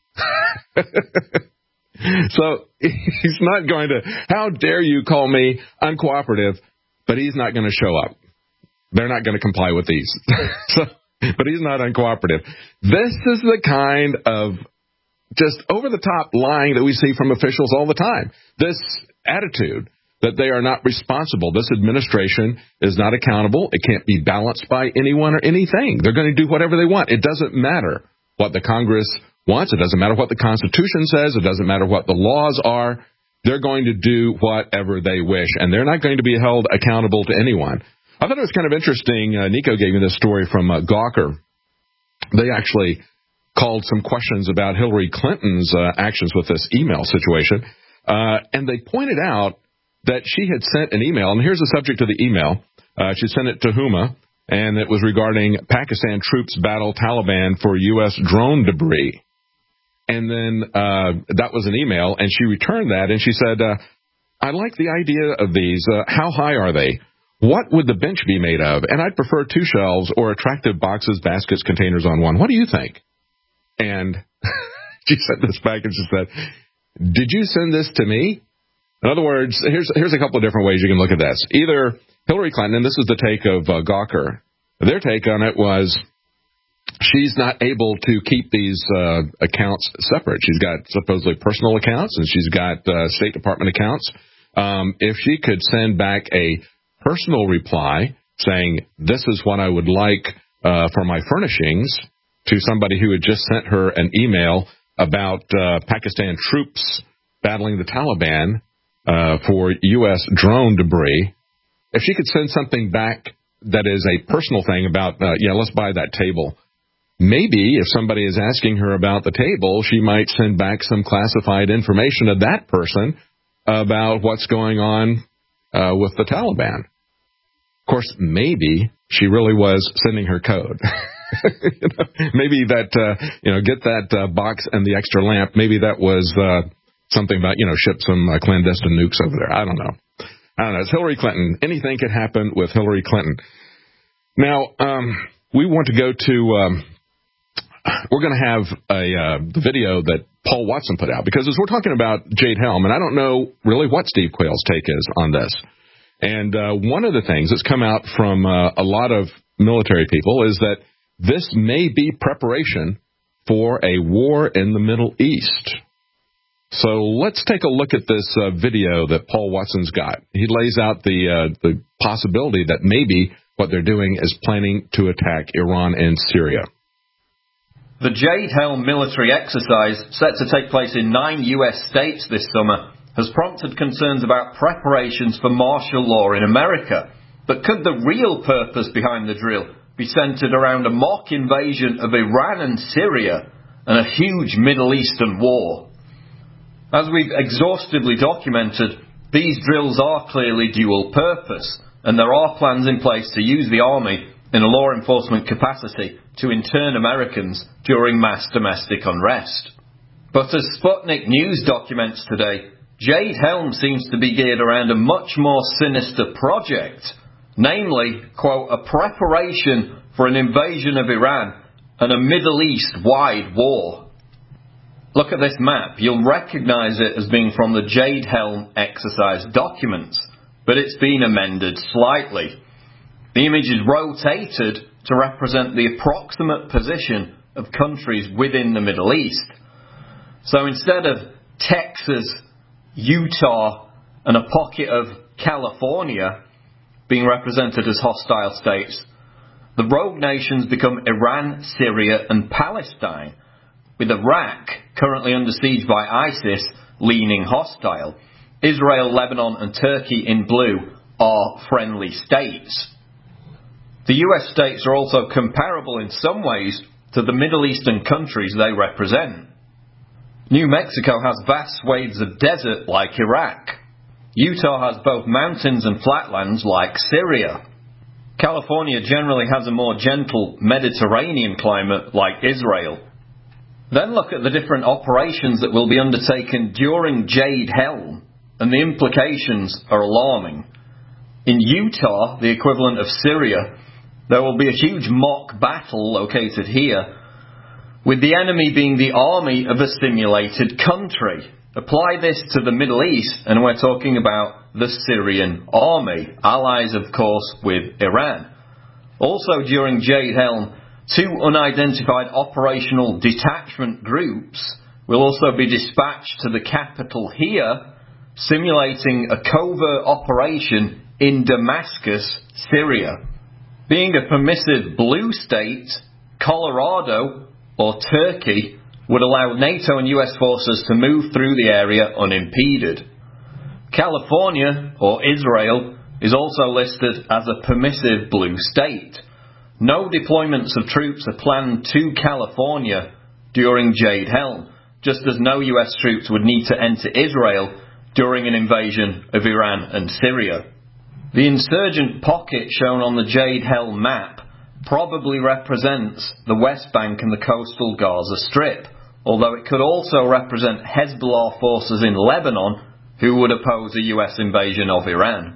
So he's not going to, how dare you call me uncooperative, but he's not going to show up. They're not going to comply with these. So, but he's not uncooperative. This is the kind of just over-the-top lying that we see from officials all the time. This attitude that they are not responsible. This administration is not accountable. It can't be balanced by anyone or anything. They're going to do whatever they want. It doesn't matter what the Congress wants. It doesn't matter what the Constitution says. It doesn't matter what the laws are. They're going to do whatever they wish, and they're not going to be held accountable to anyone. I thought it was kind of interesting. Uh, Nico gave me this story from uh, Gawker. They actually called some questions about Hillary Clinton's uh, actions with this email situation, uh, and they pointed out that she had sent an email, and here's the subject of the email. Uh, she sent it to Huma, and it was regarding Pakistan troops battle Taliban for U S drone debris. And then uh, that was an email, and she returned that, and she said, uh, I like the idea of these. Uh, how high are they? What would the bench be made of? And I'd prefer two shelves or attractive boxes, baskets, containers on one. What do you think? And she sent this back and she said, did you send this to me? In other words, here's here's a couple of different ways you can look at this. Either Hillary Clinton, and this is the take of uh, Gawker, their take on it was she's not able to keep these uh, accounts separate. She's got supposedly personal accounts, and she's got uh, State Department accounts. Um, if she could send back a personal reply saying, this is what I would like uh, for my furnishings, to somebody who had just sent her an email about uh, Pakistan troops battling the Taliban uh, for U S drone debris. If she could send something back that is a personal thing about, uh, yeah, let's buy that table maybe if somebody is asking her about the table, she might send back some classified information to that person about what's going on uh, with the Taliban. Of course, maybe she really was sending her code. you know, maybe that, uh, you know, get that uh, box and the extra lamp, maybe that was uh, something about, you know, ship some uh, clandestine nukes over there. I don't know. I don't know. It's Hillary Clinton. Anything could happen with Hillary Clinton. Now, um, we want to go to, um, we're going to have a uh, the video that Paul Watson put out, because as we're talking about Jade Helm, and I don't know really what Steve Quayle's take is on this. And uh, one of the things that's come out from uh, a lot of military people is that this may be preparation for a war in the Middle East. So let's take a look at this uh, video that Paul Watson's got. He lays out the uh, the possibility that maybe what they're doing is planning to attack Iran and Syria.
The Jade Helm military exercise, set to take place in nine U S states this summer, has prompted concerns about preparations for martial law in America. But could the real purpose behind the drill be centered around a mock invasion of Iran and Syria and a huge Middle Eastern war? As we've exhaustively documented, these drills are clearly dual purpose, and there are plans in place to use the army in a law enforcement capacity to intern Americans during mass domestic unrest. But as Sputnik News documents today, Jade Helm seems to be geared around a much more sinister project, namely, quote, a preparation for an invasion of Iran and a Middle East-wide war. Look at this map. You'll recognize it as being from the Jade Helm exercise documents, but it's been amended slightly. The image is rotated to represent the approximate position of countries within the Middle East. So instead of Texas, Utah, and a pocket of California being represented as hostile states, the rogue nations become Iran, Syria, and Palestine, with Iraq, currently under siege by ISIS, leaning hostile. Israel, Lebanon, and Turkey in blue are friendly states. The U S states are also comparable in some ways to the Middle Eastern countries they represent. New Mexico has vast swathes of desert like Iraq. Utah has both mountains and flatlands like Syria. California generally has a more gentle Mediterranean climate like Israel. Then look at the different operations that will be undertaken during Jade Helm, and the implications are alarming. In Utah, the equivalent of Syria, there will be a huge mock battle located here, with the enemy being the army of a simulated country. Apply this to the Middle East, and we're talking about the Syrian army, allies, of course, with Iran. Also during Jade Helm, two unidentified operational detachment groups will also be dispatched to the capital here, simulating a covert operation in Damascus, Syria. Being a permissive blue state, Colorado, or Turkey, would allow NATO and U S forces to move through the area unimpeded. California, or Israel, is also listed as a permissive blue state. No deployments of troops are planned to California during Jade Helm, just as no U S troops would need to enter Israel during an invasion of Iran and Syria. The insurgent pocket shown on the Jade Helm map probably represents the West Bank and the coastal Gaza Strip, although it could also represent Hezbollah forces in Lebanon who would oppose a U S invasion of Iran.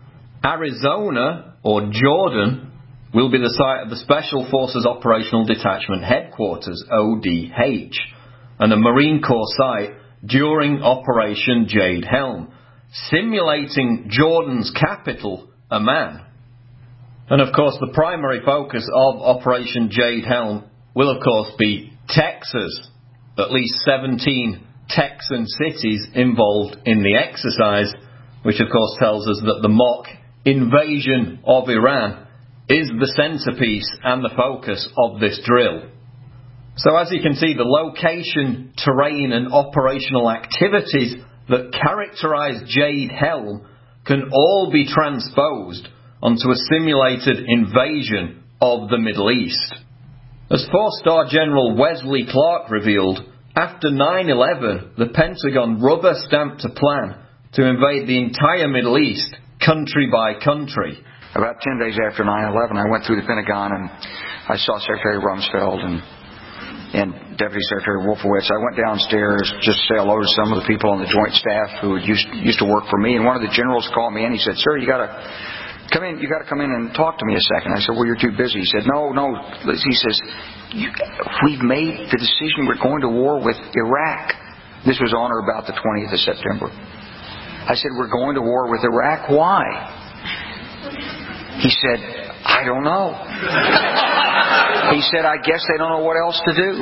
Arizona, or Jordan, will be the site of the Special Forces Operational Detachment Headquarters, O D H, and a Marine Corps site during Operation Jade Helm, simulating Jordan's capital, Amman. And of course, the primary focus of Operation Jade Helm will of course be Texas. At least seventeen Texan cities involved in the exercise, which of course tells us that the mock invasion of Iran is the centerpiece and the focus of this drill. So as you can see, the location, terrain and operational activities that characterize Jade Helm can all be transposed onto a simulated invasion of the Middle East. As four-star General Wesley Clark revealed, after nine eleven, the Pentagon rubber-stamped a plan to invade the entire Middle East, country by country.
About ten days after nine eleven, I went through the Pentagon and I saw Secretary Rumsfeld and, and Deputy Secretary Wolfowitz. I went downstairs just to say hello to some of the people on the Joint Staff who used, used to work for me. And one of the generals called me in. He said, "Sir, you got to come in. You got to come in and talk to me a second." I said, "Well, you're too busy." He said, "No, no." He says, you, "We've made the decision. We're going to war with Iraq." This was on or about the twentieth of September. I said, "We're going to war with Iraq. Why?" He said, "I don't know." He said, "I guess they don't know what else to do."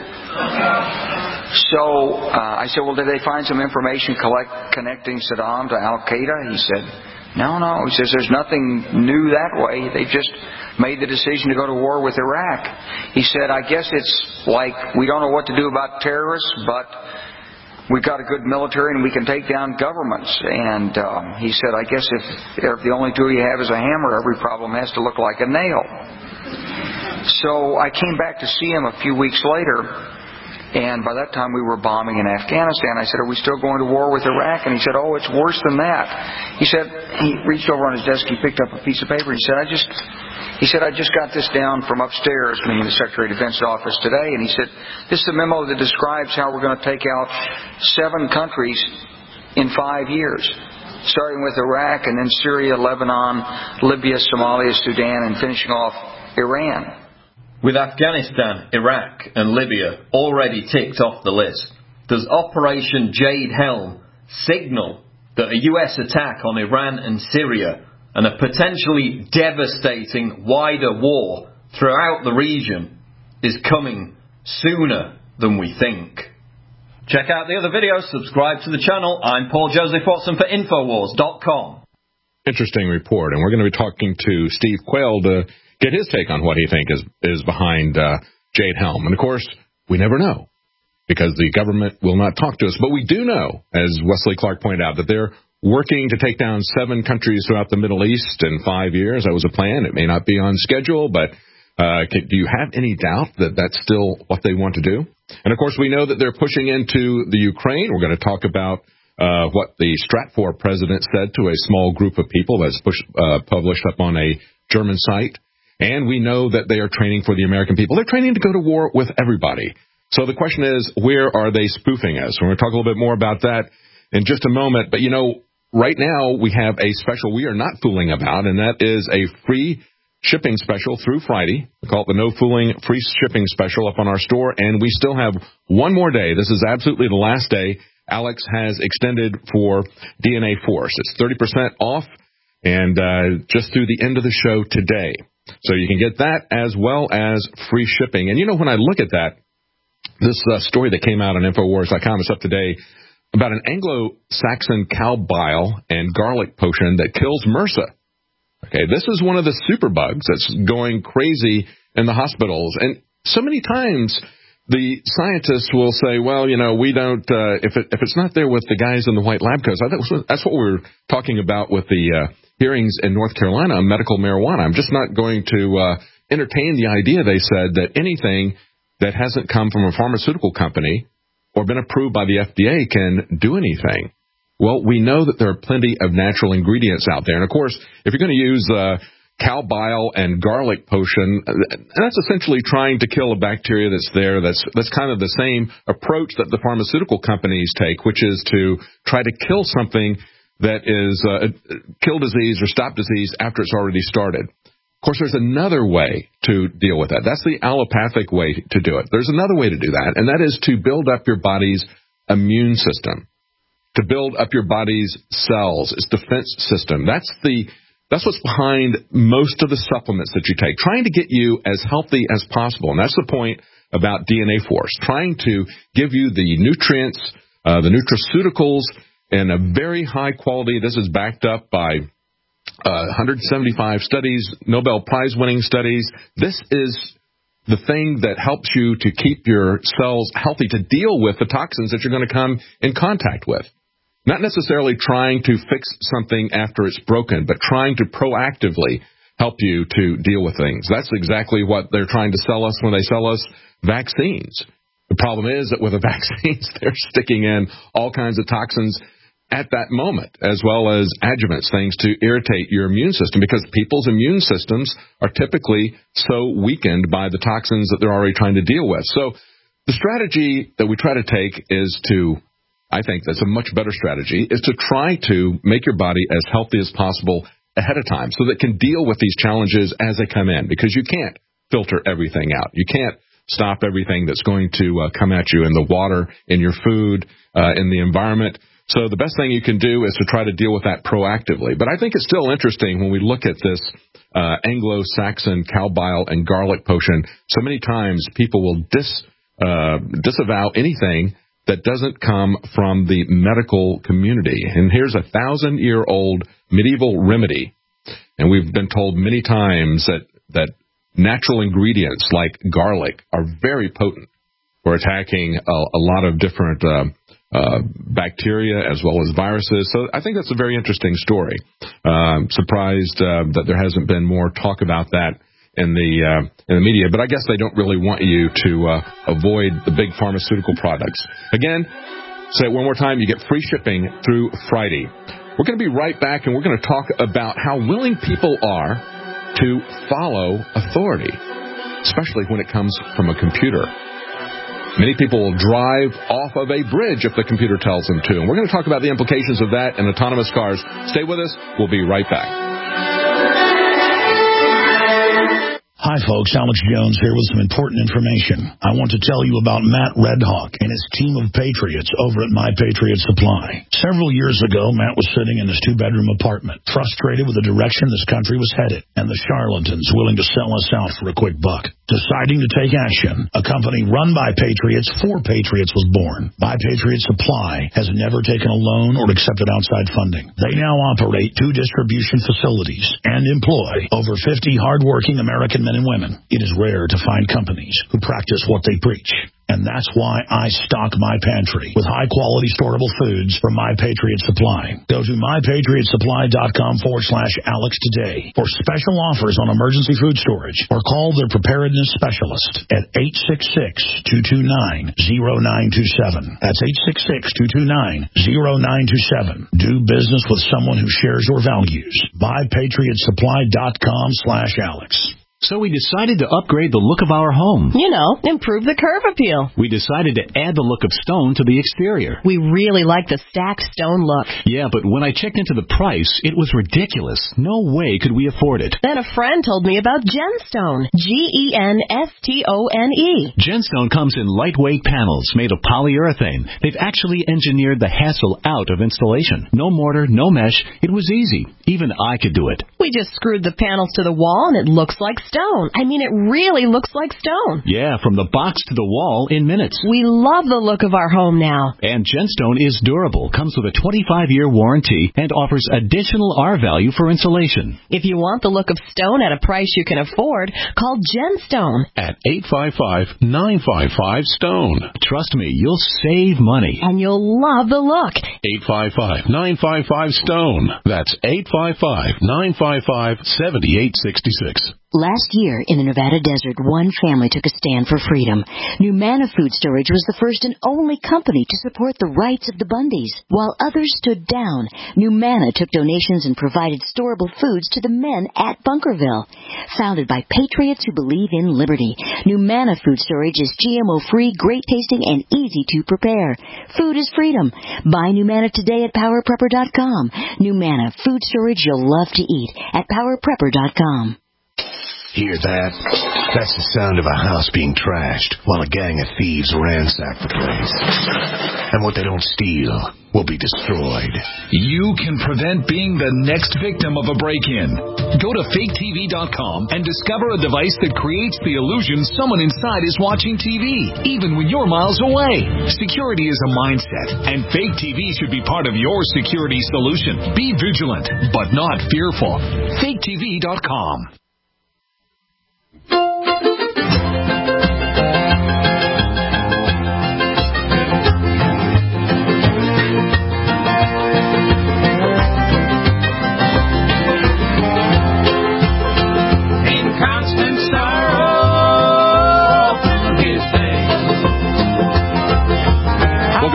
So uh, I said, "Well, did they find some information collect, connecting Saddam to Al-Qaeda?" He said, No, no. He says, "There's nothing new that way. They just made the decision to go to war with Iraq." He said, "I guess it's like we don't know what to do about terrorists, but we've got a good military and we can take down governments." And um, he said, "I guess if, if the only tool you have is a hammer, every problem has to look like a nail." So I came back to see him a few weeks later, and by that time we were bombing in Afghanistan. I said, "Are we still going to war with Iraq?" And he said, "Oh, it's worse than that." He said, he reached over on his desk, he picked up a piece of paper, he said, I just... He said, "I just got this down from upstairs," meaning the Secretary of Defense office today, and he said, "This is a memo that describes how we're going to take out seven countries in five years, starting with Iraq and then Syria, Lebanon, Libya, Somalia, Sudan, and finishing off Iran."
With Afghanistan, Iraq, and Libya already ticked off the list, does Operation Jade Helm signal that a U S attack on Iran and Syria and a potentially devastating wider war throughout the region is coming sooner than we think? Check out the other videos, subscribe to the channel. I'm Paul Joseph Watson for Infowars dot com.
Interesting report, and we're going to be talking to Steve Quayle to get his take on what he thinks is, is behind uh, Jade Helm. And, of course, we never know because the government will not talk to us. But we do know, as Wesley Clark pointed out, that they're working to take down seven countries throughout the Middle East in five years. That was a plan. It may not be on schedule, but uh, can, do you have any doubt that that's still what they want to do? And, of course, we know that they're pushing into the Ukraine. We're going to talk about uh, what the Stratfor president said to a small group of people that's pushed, uh, published up on a German site. And we know that they are training for the American people. They're training to go to war with everybody. So the question is, where are they spoofing us? We're going to talk a little bit more about that in just a moment. But, you know, right now we have a special we are not fooling about, and that is a free shipping special through Friday. We call it the No Fooling Free Shipping Special up on our store, and we still have one more day. This is absolutely the last day. Alex has extended for D N A Force. It's thirty percent off, and uh, just through the end of the show today. So you can get that as well as free shipping. And, you know, when I look at that, this uh, story that came out on Infowars dot com is up today about an Anglo-Saxon cow bile and garlic potion that kills MRSA. Okay, this is one of the superbugs that's going crazy in the hospitals. And so many times the scientists will say, well, you know, we don't, uh, if it, if it's not there with the guys in the white lab coats, I think that's what we were talking about with the uh, hearings in North Carolina on medical marijuana. I'm just not going to uh, entertain the idea, they said, that anything that hasn't come from a pharmaceutical company or been approved by the F D A can do anything. Well, we know that there are plenty of natural ingredients out there. And, of course, if you're going to use uh, cow bile and garlic potion, that's essentially trying to kill a bacteria that's there. That's that's kind of the same approach that the pharmaceutical companies take, which is to try to kill something that is uh, kill disease or stop disease after it's already started. Of course, there's another way to deal with that. That's the allopathic way to do it. There's another way to do that, and that is to build up your body's immune system, to build up your body's cells, its defense system. That's the that's what's behind most of the supplements that you take, trying to get you as healthy as possible. And that's the point about D N A Force, trying to give you the nutrients, uh, the nutraceuticals, in a very high quality. This is backed up by uh, one hundred seventy-five studies, Nobel Prize-winning studies. This is the thing that helps you to keep your cells healthy, to deal with the toxins that you're going to come in contact with. Not necessarily trying to fix something after it's broken, but trying to proactively help you to deal with things. That's exactly what they're trying to sell us when they sell us vaccines. The problem is that with the vaccines, they're sticking in all kinds of toxins at that moment, as well as adjuvants, things to irritate your immune system, because people's immune systems are typically so weakened by the toxins that they're already trying to deal with. So the strategy that we try to take is to, I think that's a much better strategy, is to try to make your body as healthy as possible ahead of time so that it can deal with these challenges as they come in, because you can't filter everything out. You can't stop everything that's going to uh, come at you in the water, in your food, uh, in the environment. So the best thing you can do is to try to deal with that proactively. But I think it's still interesting when we look at this uh, Anglo-Saxon cow bile and garlic potion. So many times people will dis, uh, disavow anything that doesn't come from the medical community. And here's a thousand-year-old medieval remedy. And we've been told many times that, that natural ingredients like garlic are very potent for attacking a, a lot of different uh, uh, bacteria as well as viruses. So I think that's a very interesting story. Uh, surprised uh, that there hasn't been more talk about that in the uh, in the media, but I guess they don't really want you to uh, avoid the big pharmaceutical products. Again, say it one more time, you get free shipping through Friday. We're going to be right back, and we're going to talk about how willing people are to follow authority, especially when it comes from a computer. Many people will drive off of a bridge if the computer tells them to, and we're going to talk about the implications of that in autonomous cars. Stay with us. We'll be right back.
Hi, folks. Alex Jones here with some important information. I want to tell you about Matt Redhawk and his team of patriots over at My Patriot Supply. Several years ago, Matt was sitting in his two-bedroom apartment, frustrated with the direction this country was headed and the charlatans willing to sell us out for a quick buck. Deciding to take action, a company run by patriots for patriots was born. My Patriot Supply has never taken a loan or accepted outside funding. They now operate two distribution facilities and employ over fifty hardworking American men and women. It is rare to find companies who practice what they preach. And that's why I stock my pantry with high-quality storable foods from My Patriot Supply. Go to mypatriotsupply.com forward slash Alex today for special offers on emergency food storage, or call their preparedness specialist at eight six six, two two nine, zero nine two seven. That's eight six six, two two nine, zero nine two seven. Do business with someone who shares your values. mypatriotsupply.com slash Alex.
So we decided to upgrade the look of our home.
You know, improve the curb appeal.
We decided to add the look of stone to the exterior.
We really like the stacked stone look.
Yeah, but when I checked into the price, it was ridiculous. No way could we afford it.
Then a friend told me about Genstone. G E N S T O N E.
Genstone comes in lightweight panels made of polyurethane. They've actually engineered the hassle out of installation. No mortar, no mesh. It was easy. Even I could do it.
We just screwed the panels to the wall and it looks like stone. I mean, it really looks like stone.
Yeah, from the box to the wall in minutes.
We love the look of our home now.
And Genstone is durable, comes with a twenty-five year warranty, and offers additional R value for insulation.
If you want the look of stone at a price you can afford, call Genstone
at eight five five, nine five five, STONE.
Trust me, you'll save money.
And you'll love the look.
eight five five, nine five five, STONE. That's eight five five, nine five five, seven eight six six.
Last year, in the Nevada desert, one family took a stand for freedom. Numanna Food Storage was the first and only company to support the rights of the Bundys. While others stood down, Numanna took donations and provided storable foods to the men at Bunkerville. Founded by patriots who believe in liberty, Numanna Food Storage is G M O-free, great-tasting, and easy to prepare. Food is freedom. Buy Numanna today at power prepper dot com. Numanna Food Storage you'll love to eat at power prepper dot com.
Hear that? That's the sound of a house being trashed while a gang of thieves ransack the place. And what they don't steal will be destroyed.
You can prevent being the next victim of a break-in. Go to fake T V dot com and discover a device that creates the illusion someone inside is watching T V, even when you're miles away. Security is a mindset, and Fake T V should be part of your security solution. Be vigilant, but not fearful. fake T V dot com.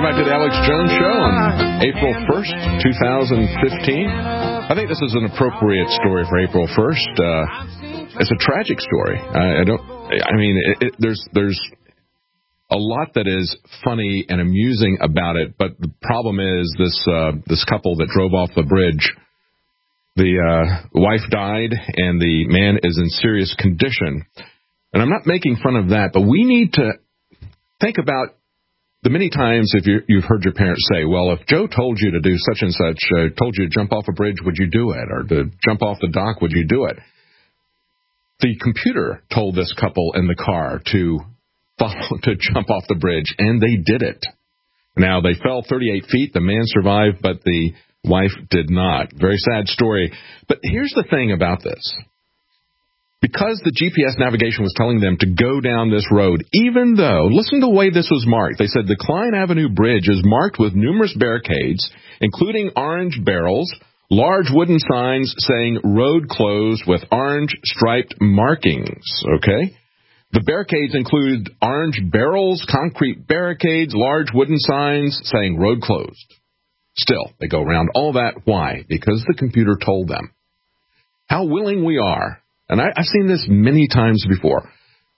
back to the Alex Jones Show on April first, twenty fifteen. I think this is an appropriate story for April first. Uh, it's a tragic story. I, I don't. I mean, it, it, there's there's a lot that is funny and amusing about it, but the problem is this uh, this couple that drove off the bridge. The uh, wife died, and the man is in serious condition. And I'm not making fun of that, but we need to think about the many times if you, you've heard your parents say, well, if Joe told you to do such and such, uh, told you to jump off a bridge, would you do it? Or to jump off the dock, would you do it? The computer told this couple in the car to follow, to jump off the bridge, and they did it. Now, they fell thirty-eight feet. The man survived, but the wife did not. Very sad story. But here's the thing about this. Because the G P S navigation was telling them to go down this road, even though, listen to the way this was marked. They said the Klein Avenue Bridge is marked with numerous barricades, including orange barrels, large wooden signs saying road closed with orange striped markings, okay? The barricades include orange barrels, concrete barricades, large wooden signs saying road closed. Still, they go around all that. Why? Because the computer told them. How willing we are. And I, I've seen this many times before.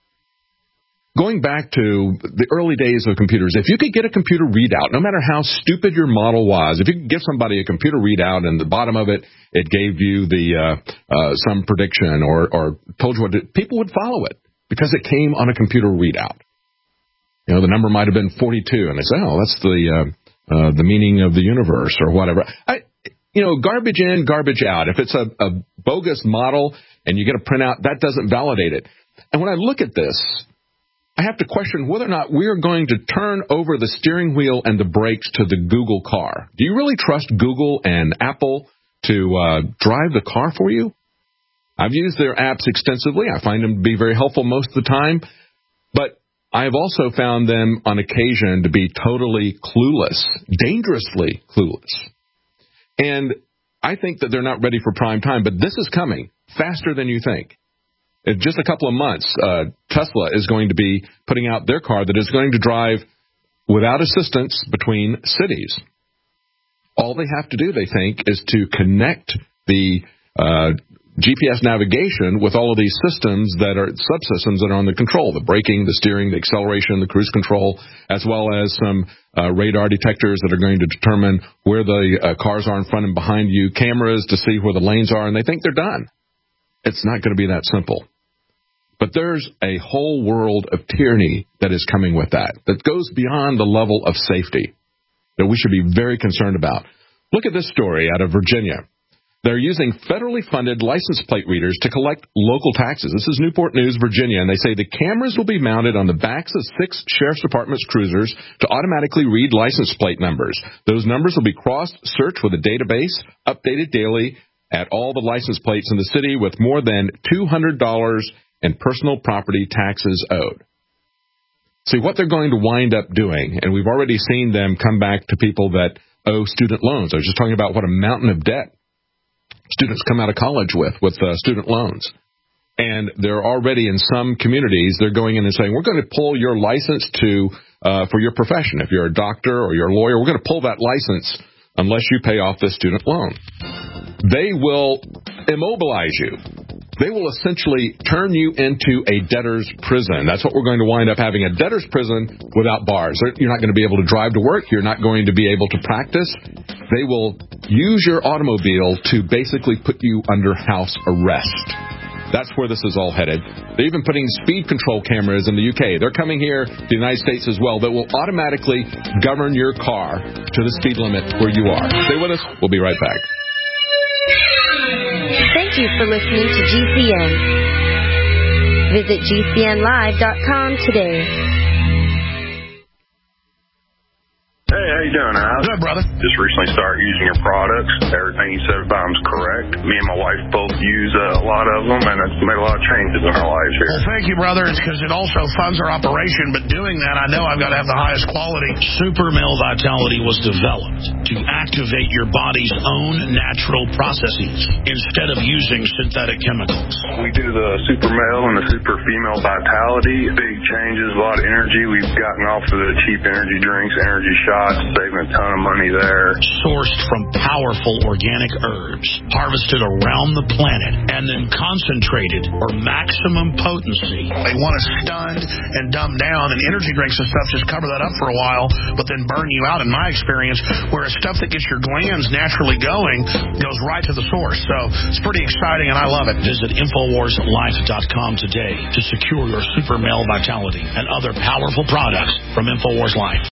Going back to the early days of computers, if you could get a computer readout, no matter how stupid your model was, if you could give somebody a computer readout and the bottom of it, it gave you the uh, uh, some prediction or, or told you what to do, people would follow it because it came on a computer readout. You know, the number might have been forty-two, and they say, oh, that's the uh, uh, the meaning of the universe or whatever. I, you know, garbage in, garbage out. If it's a, a bogus model and you get a printout, that doesn't validate it. And when I look at this, I have to question whether or not we're going to turn over the steering wheel and the brakes to the Google car. Do you really trust Google and Apple to uh, drive the car for you? I've used their apps extensively. I find them to be very helpful most of the time. But I've also found them on occasion to be totally clueless, dangerously clueless. And I think that they're not ready for prime time, but this is coming faster than you think. In just a couple of months, uh, Tesla is going to be putting out their car that is going to drive without assistance between cities. All they have to do, they think, is to connect the uh, G P S navigation with all of these systems that are subsystems that are on the control, the braking, the steering, the acceleration, the cruise control, as well as some uh, radar detectors that are going to determine where the uh, cars are in front and behind you, cameras to see where the lanes are, and they think they're done. It's not going to be that simple. But there's a whole world of tyranny that is coming with that, that goes beyond the level of safety that we should be very concerned about. Look at this story out of Virginia. They're using federally funded license plate readers to collect local taxes. This is Newport News, Virginia, and they say the cameras will be mounted on the backs of six Sheriff's Department's cruisers to automatically read license plate numbers. Those numbers will be cross-searched with a database, updated daily at all the license plates in the city with more than two hundred dollars in personal property taxes owed. See, what they're going to wind up doing, and we've already seen them come back to people that owe student loans. I was just talking about what a mountain of debt students come out of college with, with uh, student loans. And they're already in some communities, they're going in and saying, we're going to pull your license to uh, for your profession. If you're a doctor or you're a lawyer, we're going to pull that license unless you pay off this student loan. They will immobilize you. They will essentially turn you into a debtor's prison. That's what we're going to wind up having, a debtor's prison without bars. You're not going to be able to drive to work. You're not going to be able to practice. They will use your automobile to basically put you under house arrest. That's where this is all headed. They're even putting speed control cameras in the U K. They're coming here to the United States as well that will automatically govern your car to the speed limit where you are. Stay with us. We'll be right back.
Thank you for listening to G C N. Visit G C N live dot com today.
Hey, how you doing, Al?
Good, brother.
Just recently started using your products. Everything you said about them is correct. Me and my wife both use uh, a lot of them, and it's made a lot of changes in our lives here.
Well, thank you, brother. It's because it also funds our operation, but doing that, I know I've got to have the highest quality. Super Male Vitality was developed to activate your body's own natural processes instead of using synthetic chemicals.
We do the Super Male and the Super Female Vitality. Big changes, a lot of energy. We've gotten off of the cheap energy drinks, energy shots. shots, saving a ton of money there.
Sourced from powerful organic herbs, harvested around the planet, and then concentrated for maximum potency. They want to stun and dumb down, and energy drinks and stuff just cover that up for a while, but then burn you out, in my experience, whereas stuff that gets your glands naturally going goes right to the source. So it's pretty exciting, and I love it. Visit Infowars Life dot com today to secure your super male vitality and other powerful products from Infowars Life.